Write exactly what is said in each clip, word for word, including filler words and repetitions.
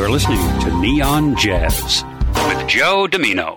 You're listening to Neon Jazz with Joe Domino.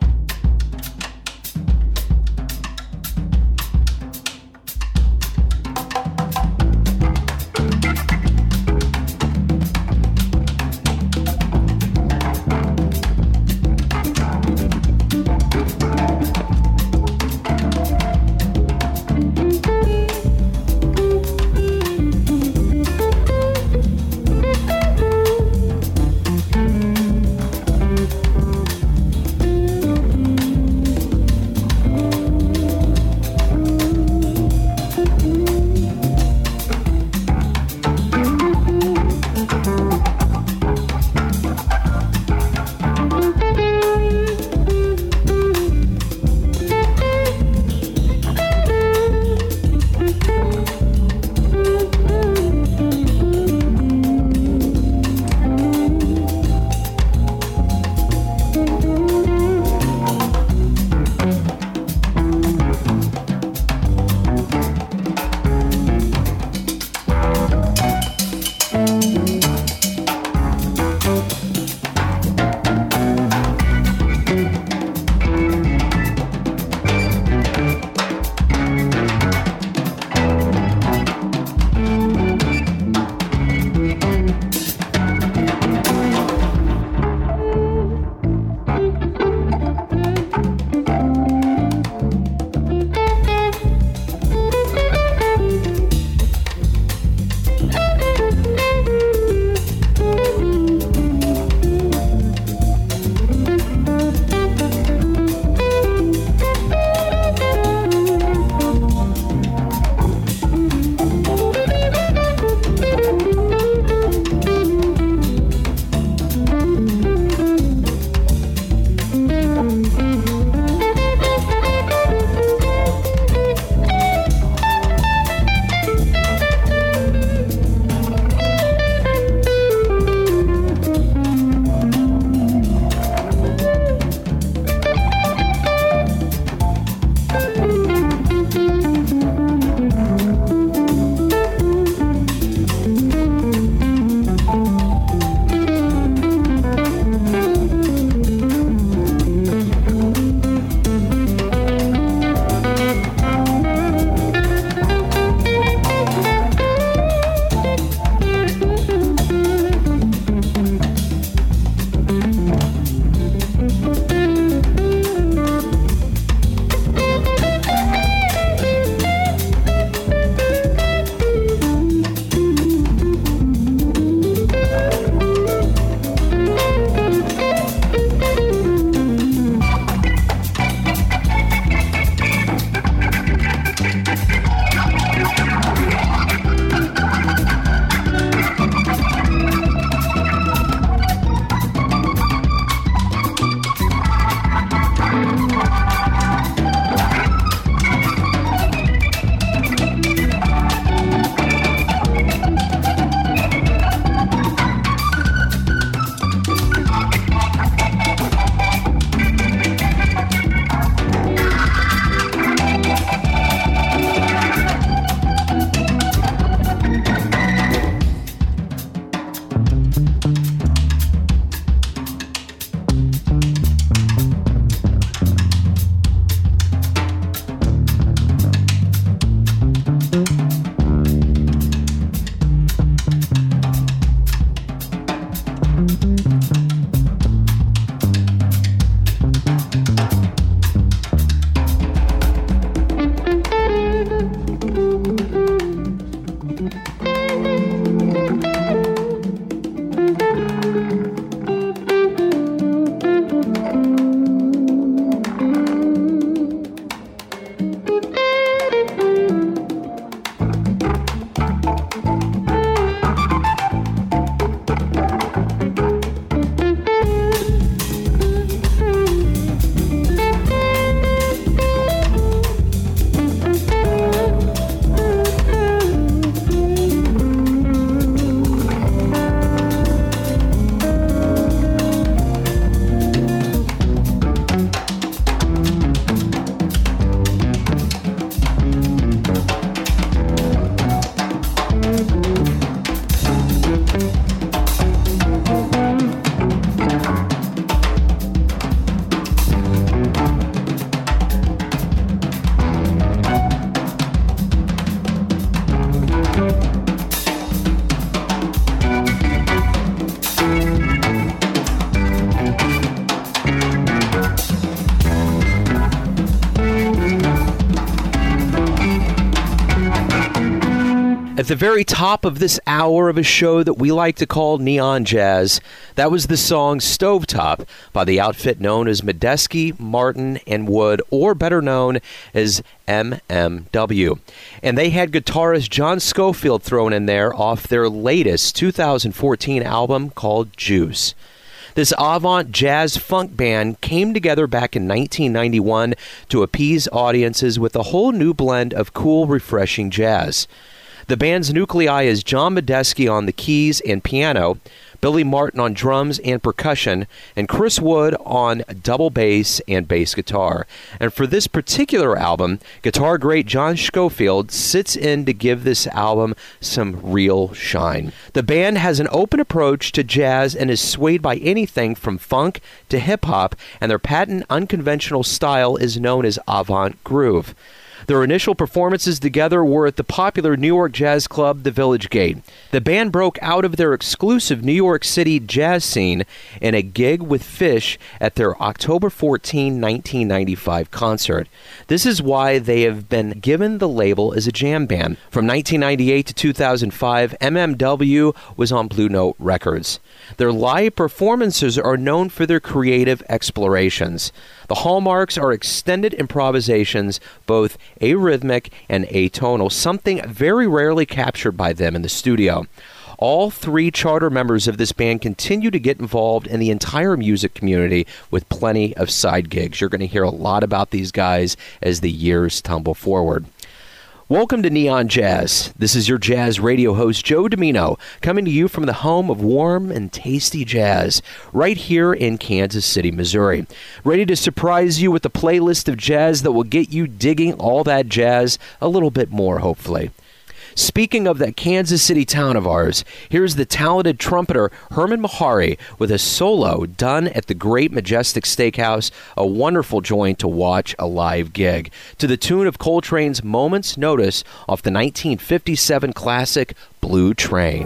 At the very top of this hour of a show that we like to call Neon Jazz, that was the song Stovetop by the outfit known as Medeski, Martin, and Wood, or better known as M M W. And they had guitarist John Scofield thrown in there off their latest two thousand fourteen album called Juice. This avant jazz funk band came together back in nineteen ninety-one to appease audiences with a whole new blend of cool, refreshing jazz. The band's nuclei is John Medeski on the keys and piano, Billy Martin on drums and percussion, and Chris Wood on double bass and bass guitar. And for this particular album, guitar great John Scofield sits in to give this album some real shine. The band has an open approach to jazz and is swayed by anything from funk to hip-hop, and their patent unconventional style is known as avant groove. Their initial performances together were at the popular New York jazz club, the Village Gate. The band broke out of their exclusive New York City jazz scene in a gig with Phish at their October fourteenth, nineteen ninety-five concert. This is why they have been given the label as a jam band. From nineteen ninety-eight to two thousand five, M M W was on Blue Note Records. Their live performances are known for their creative explorations. The hallmarks are extended improvisations, both arrhythmic and atonal, something very rarely captured by them in the studio. All three charter members of this band continue to get involved in the entire music community with plenty of side gigs. You're going to hear a lot about these guys as the years tumble forward. Welcome to Neon Jazz. This is your jazz radio host, Joe Domino, coming to you from the home of warm and tasty jazz, right here in Kansas City, Missouri. Ready to surprise you with a playlist of jazz that will get you digging all that jazz a little bit more, hopefully. Speaking of that Kansas City town of ours, here's the talented trumpeter Herman Mehari with a solo done at the Great Majestic Steakhouse, a wonderful joint to watch a live gig, to the tune of Coltrane's Moment's Notice off the nineteen fifty-seven classic Blue Train.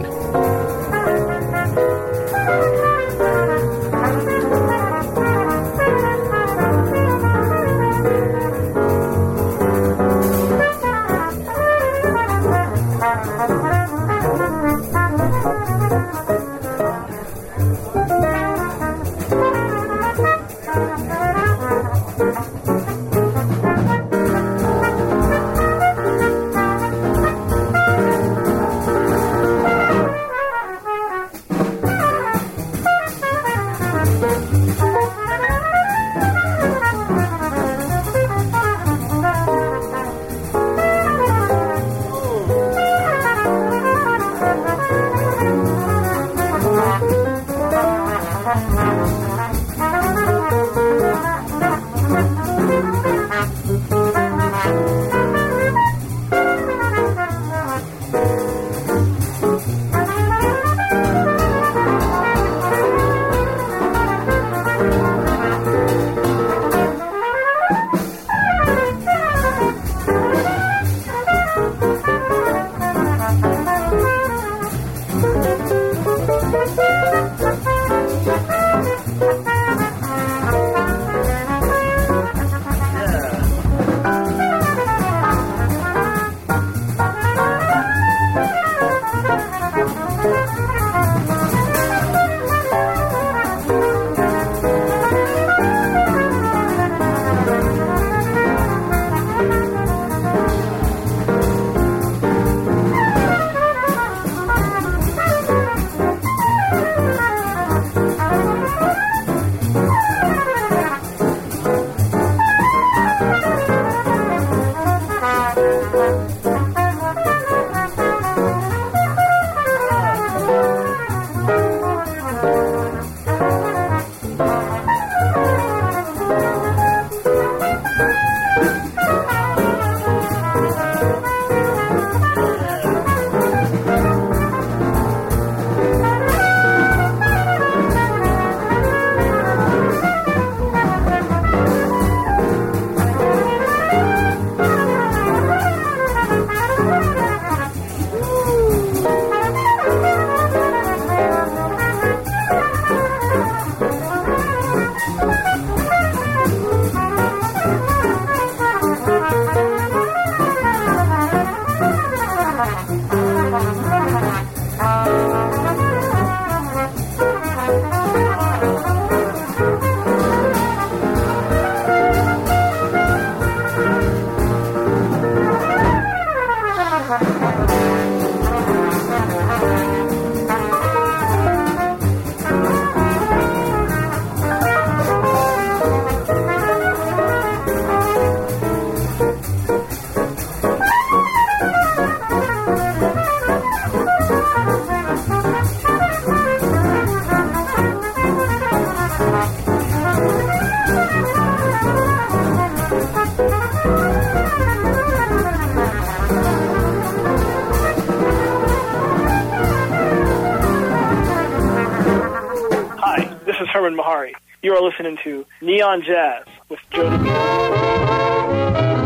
Norman Mahari. You are listening to Neon Jazz with Joe DeMuro.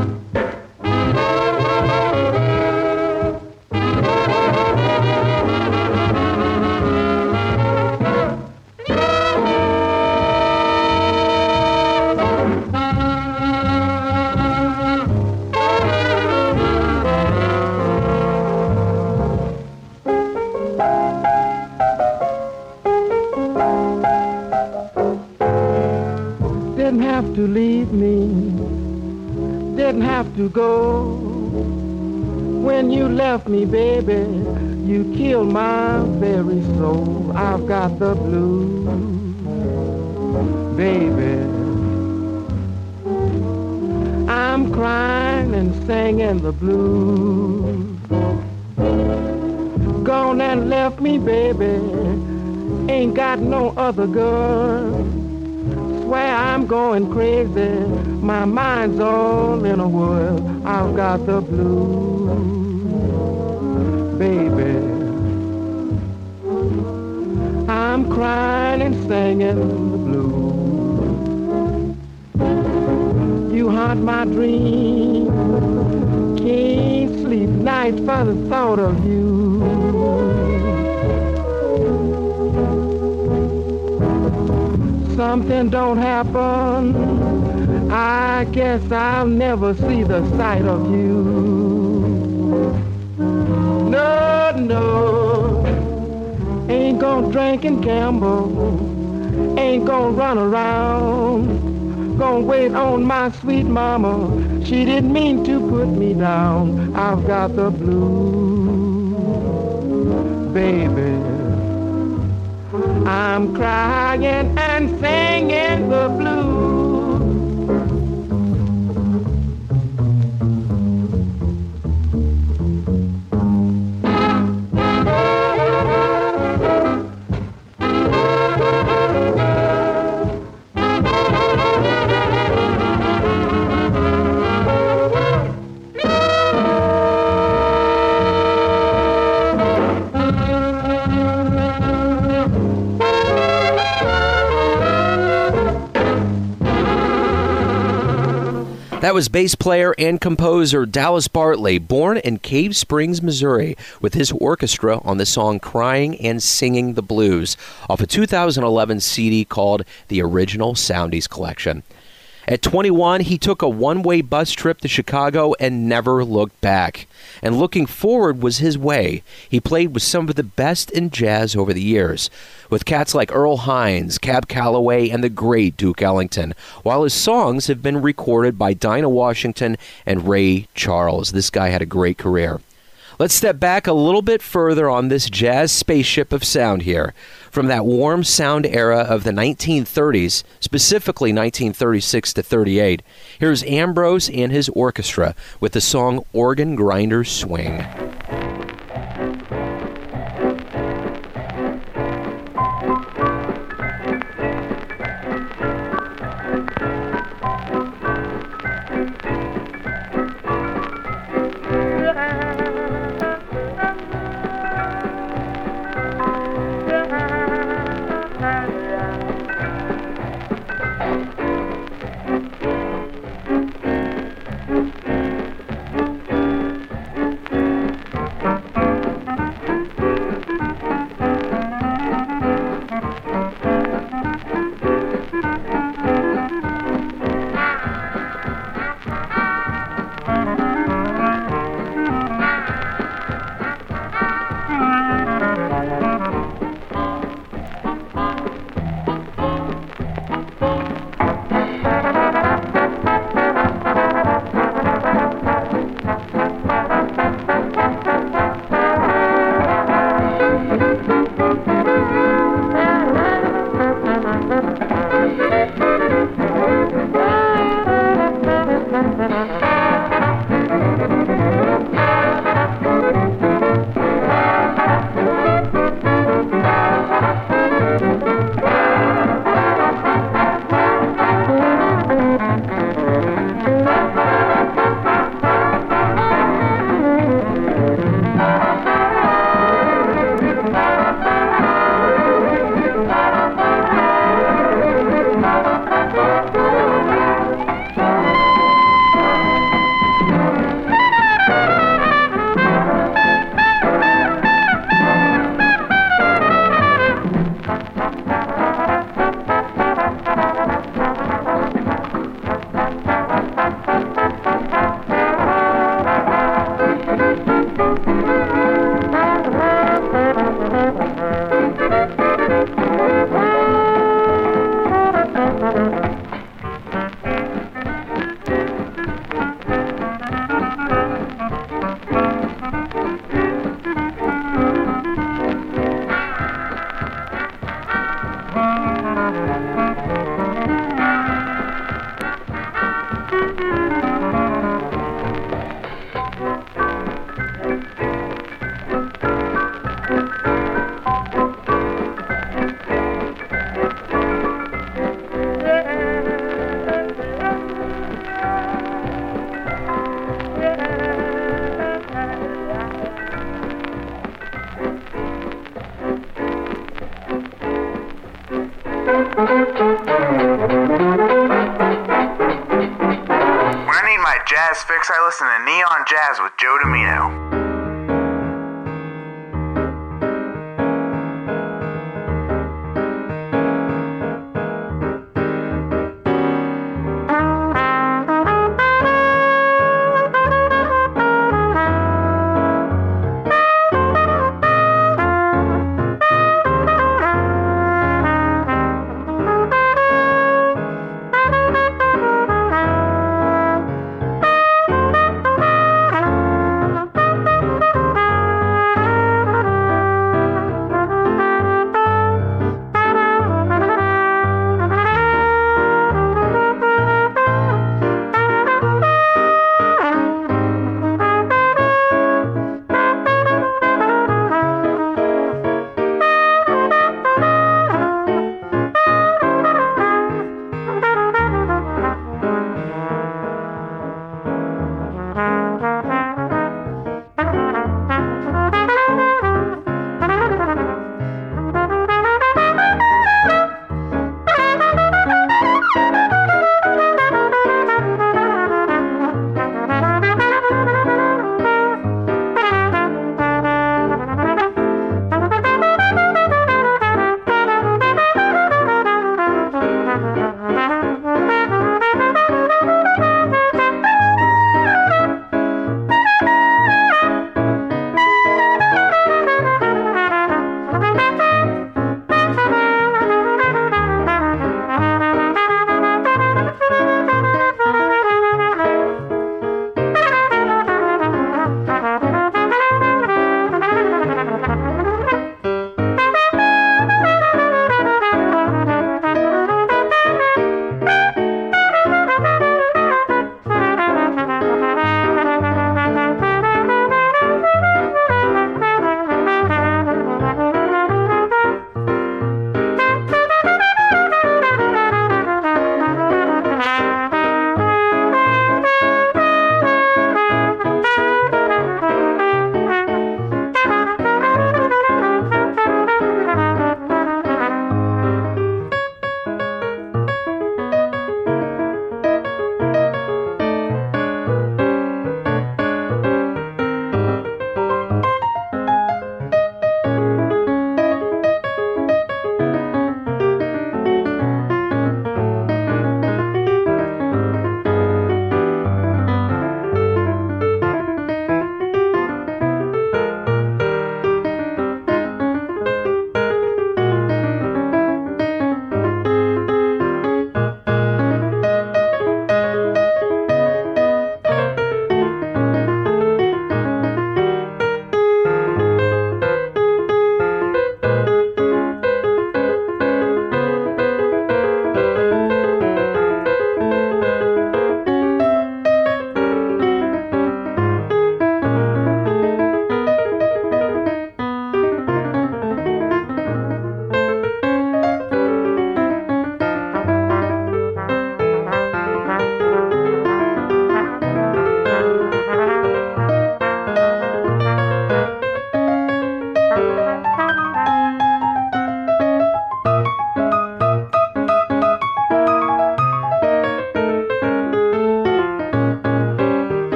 Didn't have to leave me, didn't have to go. When you left me, baby, you killed my very soul. I've got the blues, baby. I'm crying and singing the blues. Gone and left me, baby, ain't got no other girl. Swear I'm going crazy, my mind's all in a whirl. I've got the blues, baby. I'm crying and singing the blues. You haunt my dreams, can't sleep nights for the thought of you. Something don't happen, I guess I'll never see the sight of you. No, no, ain't gonna drink and gamble, ain't gonna run around, gonna wait on my sweet mama, she didn't mean to put me down. I've got the blues, baby. I'm crying and singing the blues. That was bass player and composer Dallas Bartley, born in Cave Springs, Missouri, with his orchestra on the song Crying and Singing the Blues off a two thousand eleven C D called The Original Soundies Collection. At twenty-one, he took a one-way bus trip to Chicago and never looked back. And looking forward was his way. He played with some of the best in jazz over the years, with cats like Earl Hines, Cab Calloway, and the great Duke Ellington, while his songs have been recorded by Dinah Washington and Ray Charles. This guy had a great career. Let's step back a little bit further on this jazz spaceship of sound here. From that warm sound era of the nineteen thirties, specifically nineteen thirty-six to thirty-eight, here's Ambrose and his orchestra with the song Organ Grinder Swing. jazz fix, I listen to Neon Jazz with Joe Domino. Thank you.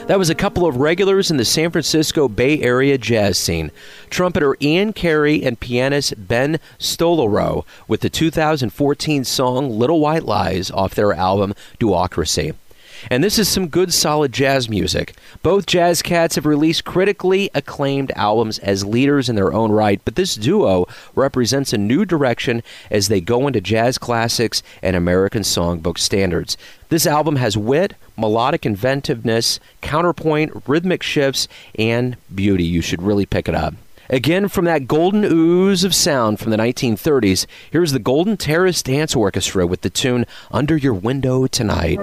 That was a couple of regulars in the San Francisco Bay Area jazz scene. Trumpeter Ian Carey and pianist Ben Stolorow with the two thousand fourteen song Little White Lies off their album Duocracy. And this is some good solid jazz music. Both jazz cats have released critically acclaimed albums as leaders in their own right, but this duo represents a new direction as they go into jazz classics and American songbook standards. This album has wit, melodic inventiveness, counterpoint, rhythmic shifts, and beauty. You should really pick it up. Again, from that golden ooze of sound from the nineteen thirties, here's the Golden Terrace Dance Orchestra with the tune Under Your Window Tonight.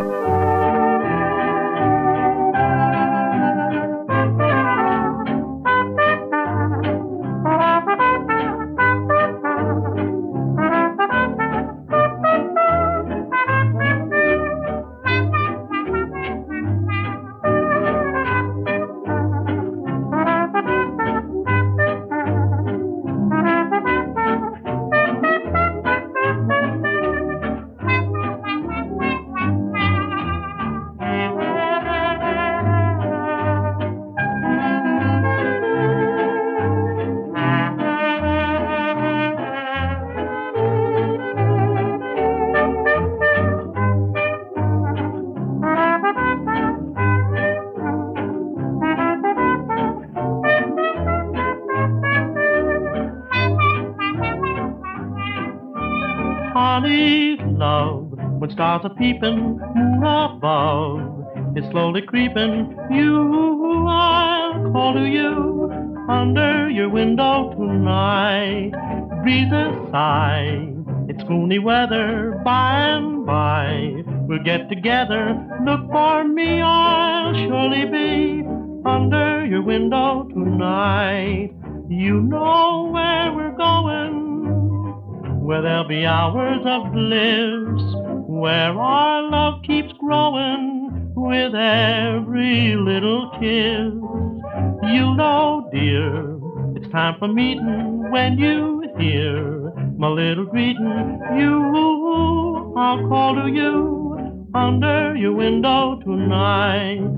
Stars are peeping, moon above is slowly creeping. You, I'll call to you under your window tonight. Breezes sigh, it's moony weather. By and by, we'll get together. Look for me, I'll surely be under your window tonight. You know where we're going, where there'll be hours of bliss, where our love keeps growing with every little kiss. You know, dear, it's time for meeting when you hear my little greeting. You, I'll call to you under your window tonight.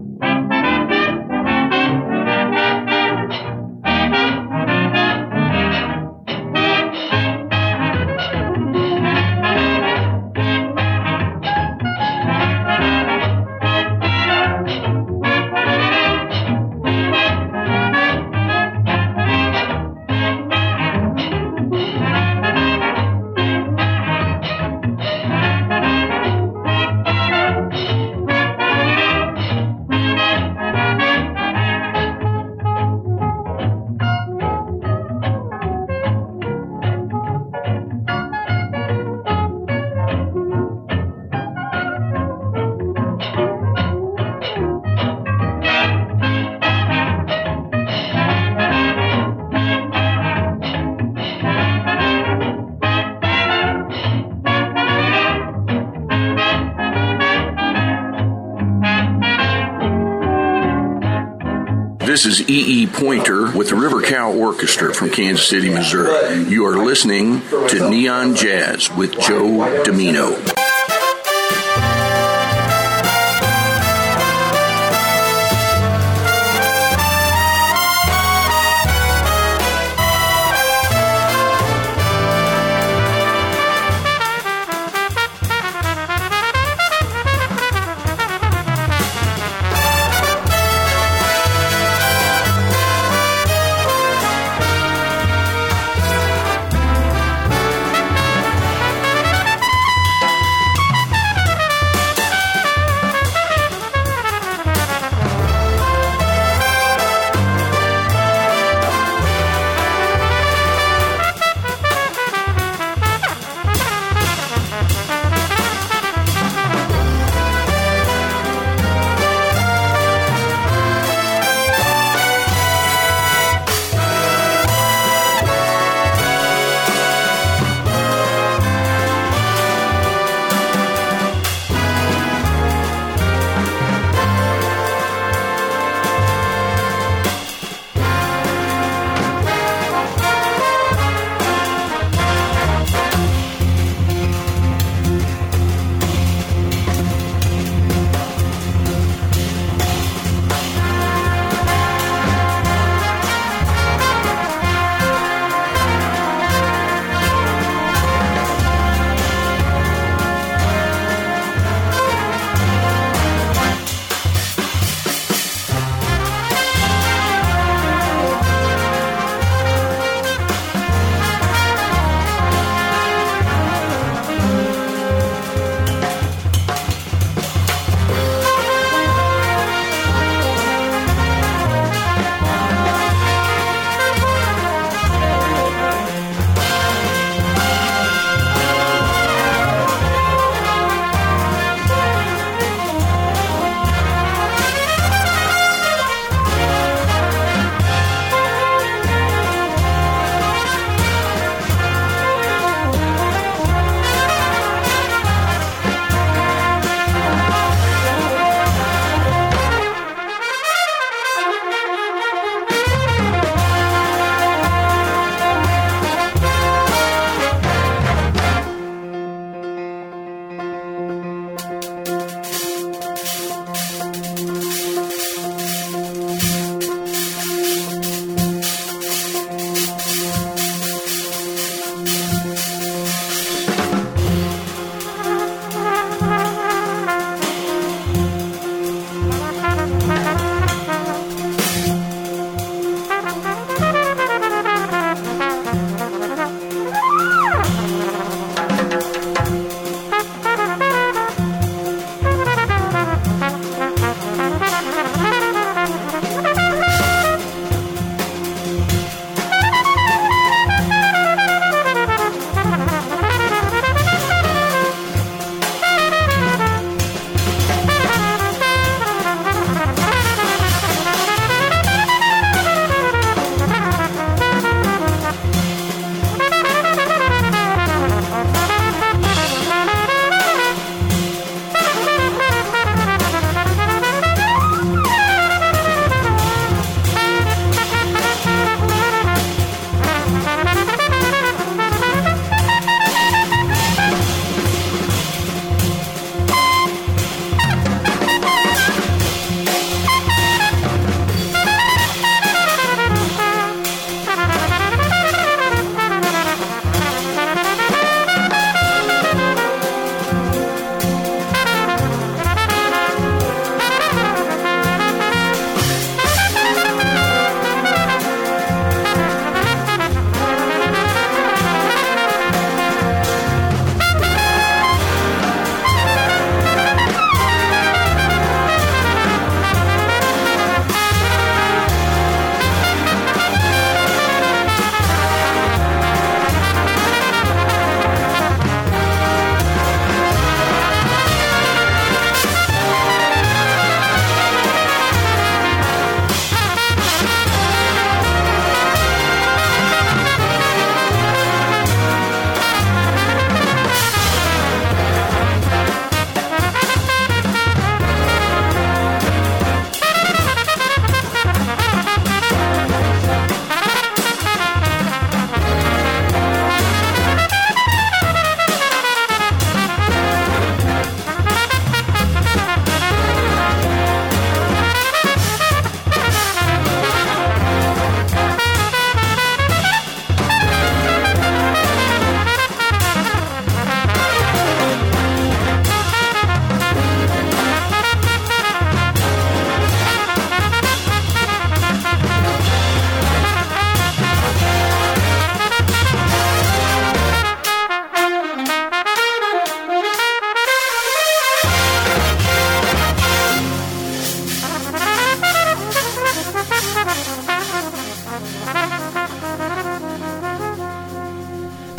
This is E E. Pointer with the River Cow Orchestra from Kansas City, Missouri. You are listening to Neon Jazz with Joe Domino.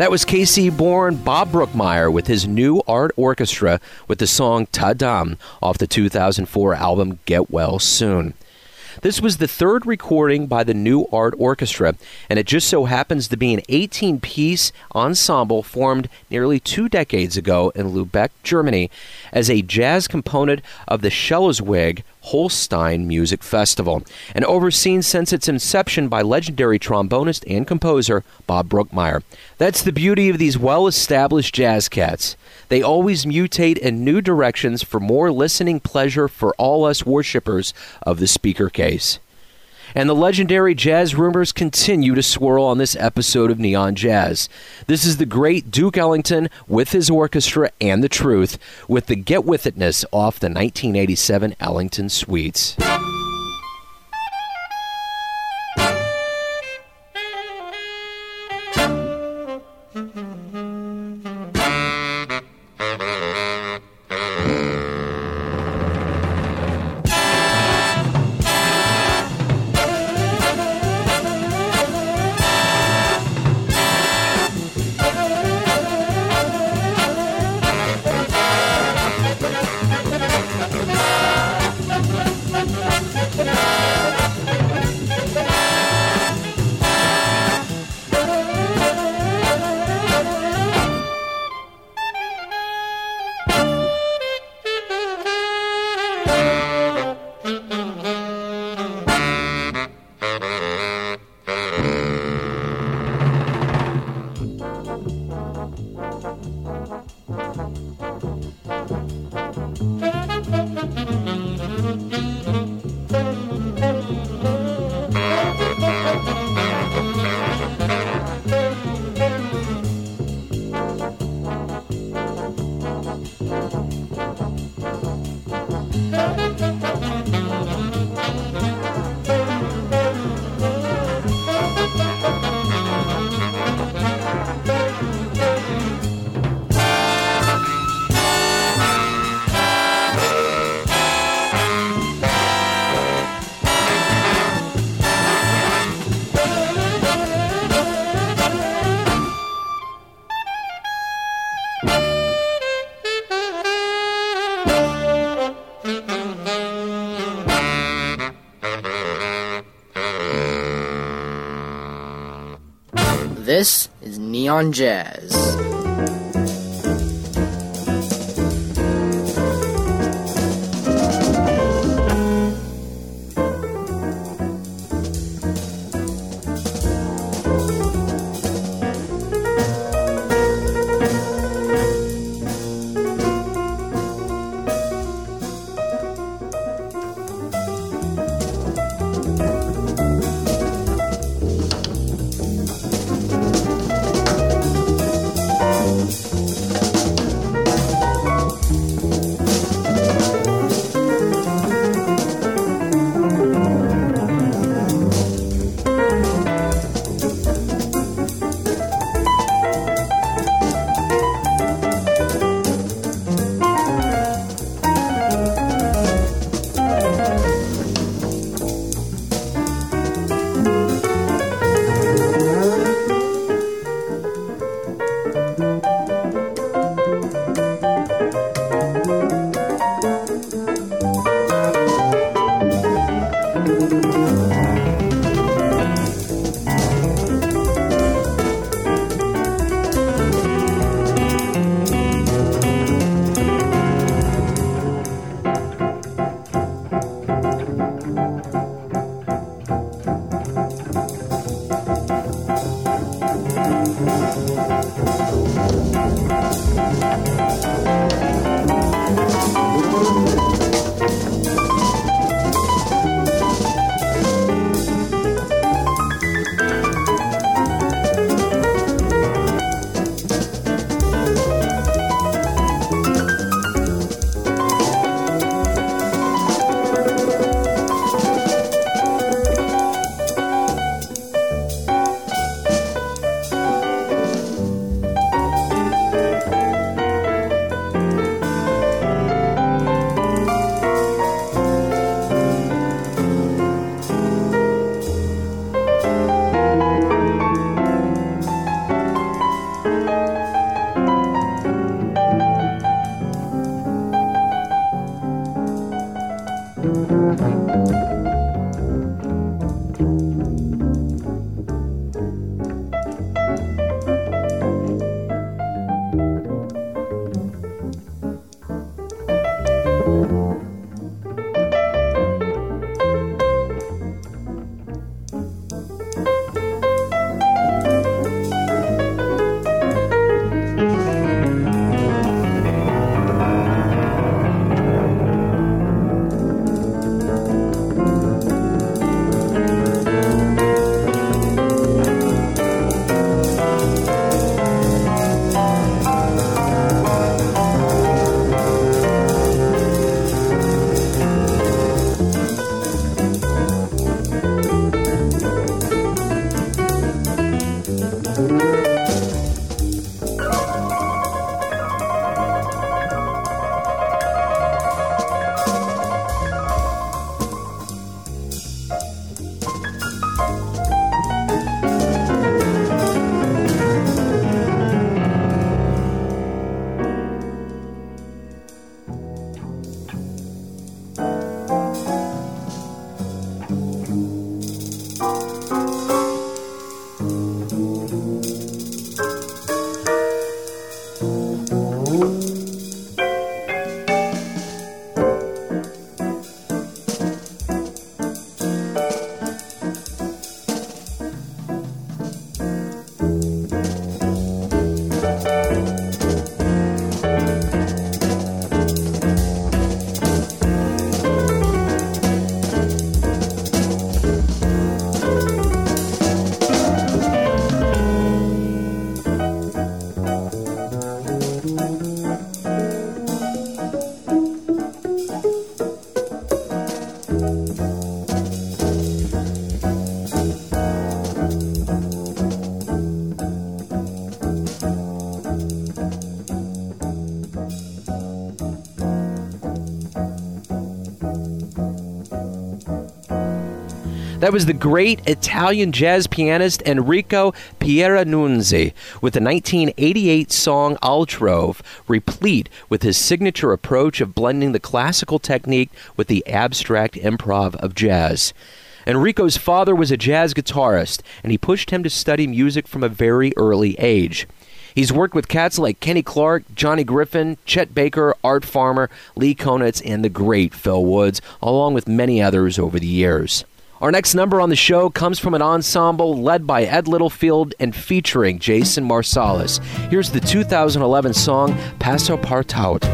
That was K C-born Bob Brookmeyer with his New Art Orchestra with the song Ta Dam off the two thousand four album Get Well Soon. This was the third recording by the New Art Orchestra, and it just so happens to be an eighteen-piece ensemble formed nearly two decades ago in Lübeck, Germany, as a jazz component of the Schelleswig Holstein Music Festival, and overseen since its inception by legendary trombonist and composer Bob Brookmeyer. That's the beauty of these well-established jazz cats. They always mutate in new directions for more listening pleasure for all us worshippers of the speaker case. And the legendary jazz rumors continue to swirl on this episode of Neon Jazz. This is the great Duke Ellington with his orchestra and the truth, with the Get With Itness off the nineteen eighty-seven Ellington Suites. This is Neon Jazz. That was the great Italian jazz pianist Enrico Pieranunzi with the nineteen eighty-eight song Altrove, replete with his signature approach of blending the classical technique with the abstract improv of jazz. Enrico's father was a jazz guitarist, and he pushed him to study music from a very early age. He's worked with cats like Kenny Clarke, Johnny Griffin, Chet Baker, Art Farmer, Lee Konitz, and the great Phil Woods, along with many others over the years. Our next number on the show comes from an ensemble led by Ed Littlefield and featuring Jason Marsalis. Here's the two thousand eleven song, Passo Partout.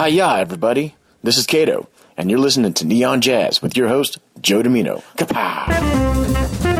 Hiya, everybody. This is Kato, and you're listening to Neon Jazz with your host, Joe Domino. Kapow!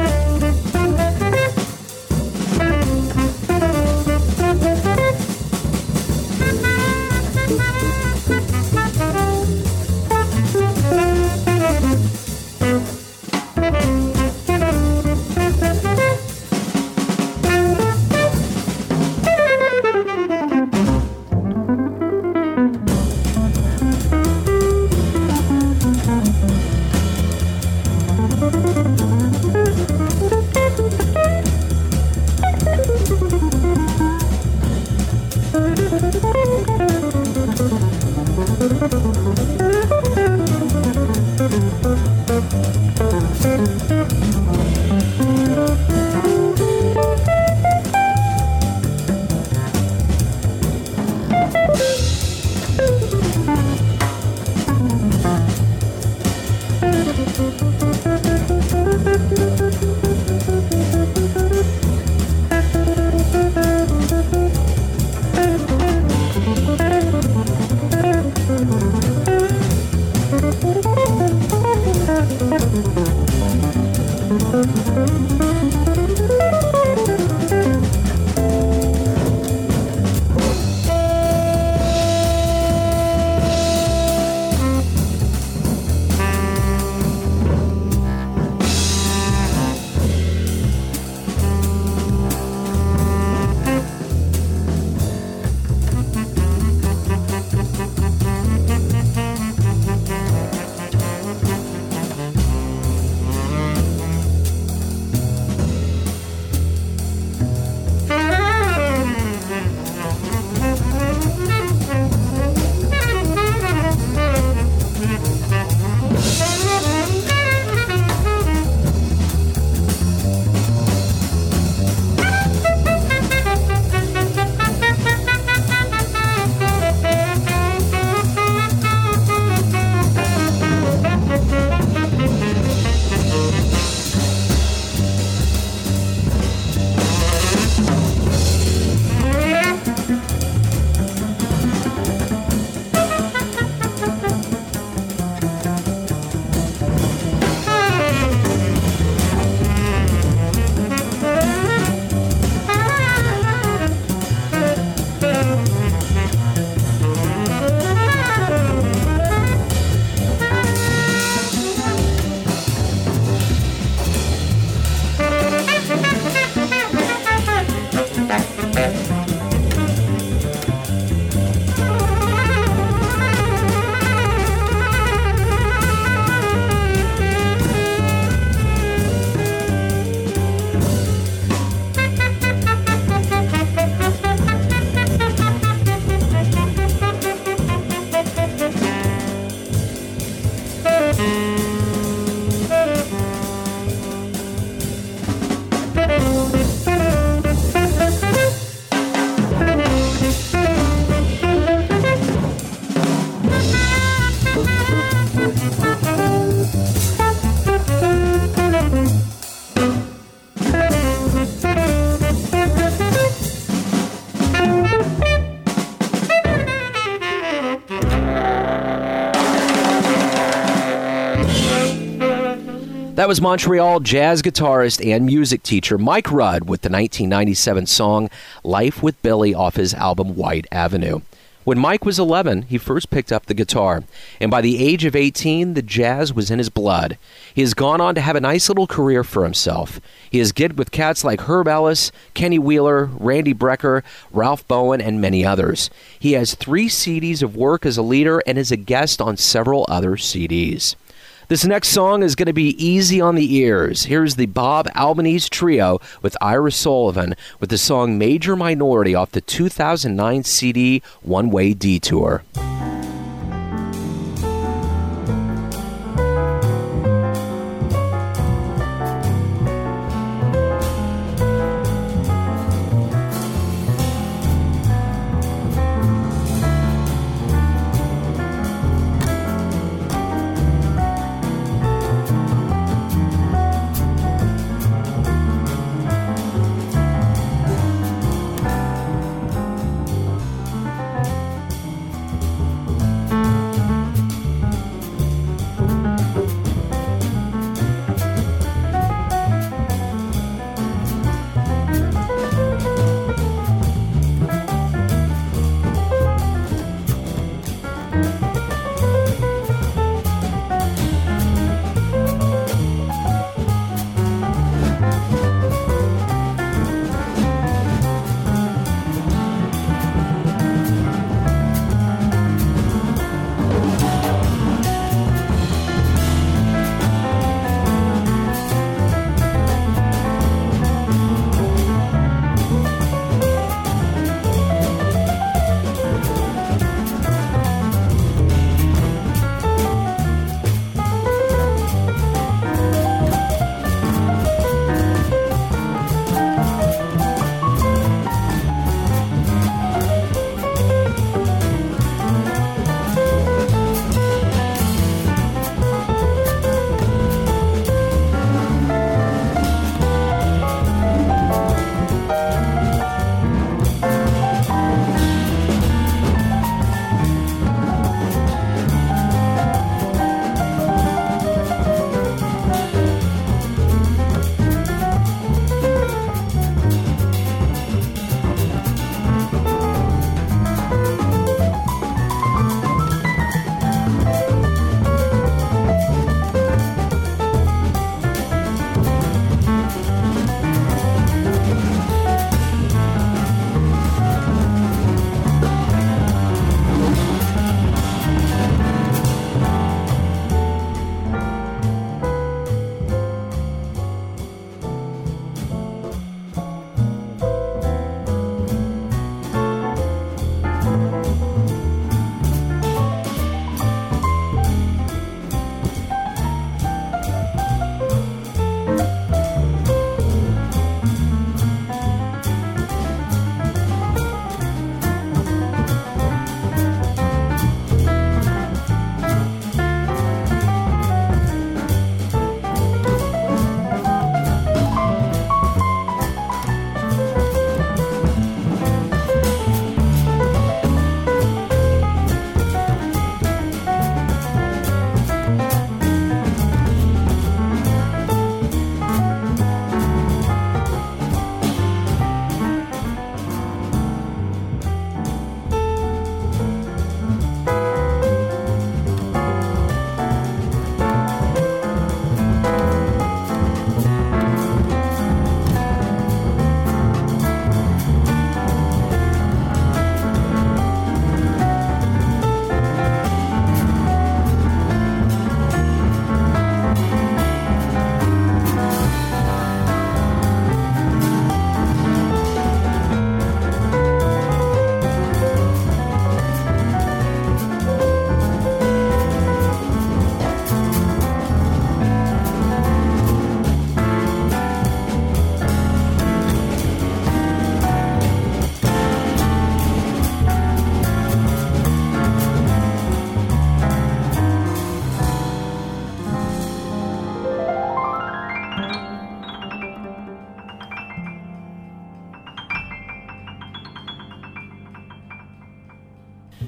That was Montreal jazz guitarist and music teacher Mike Rudd with the nineteen ninety-seven song Life with Billy off his album White Avenue. When Mike was eleven, he first picked up the guitar, and by the age of eighteen, the jazz was in his blood. He has gone on to have a nice little career for himself. He has gigged with cats like Herb Ellis, Kenny Wheeler, Randy Brecker, Ralph Bowen, and many others. He has three C Ds of work as a leader and is a guest on several other C Ds. This next song is going to be easy on the ears. Here's the Bob Albanese Trio with Ira Sullivan with the song Major Minority off the two thousand nine C D One Way Detour.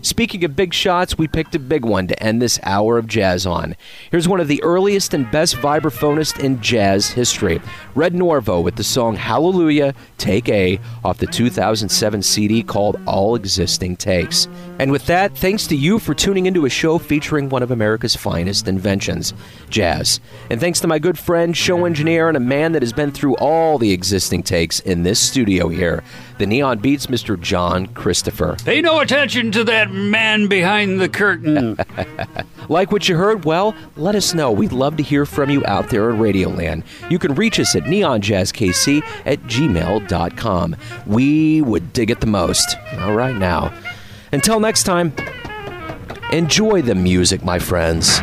Speaking of big shots, we picked a big one to end this hour of jazz on. Here's one of the earliest and best vibraphonists in jazz history, Red Norvo, with the song Hallelujah, Take A, off the two thousand seven C D called All Existing Takes. And with that, thanks to you for tuning into a show featuring one of America's finest inventions, jazz. And thanks to my good friend, show engineer, and a man that has been through all the existing takes in this studio here, the Neon Beats, Mister John Christopher. Pay no attention to that man behind the curtain. Like what you heard? Well, let us know. We'd love to hear from you out there in Radioland. You can reach us at neon jazz k c at gmail dot com. We would dig it the most. All right, now. Until next time, enjoy the music, my friends.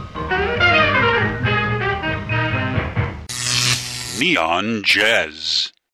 Neon Jazz.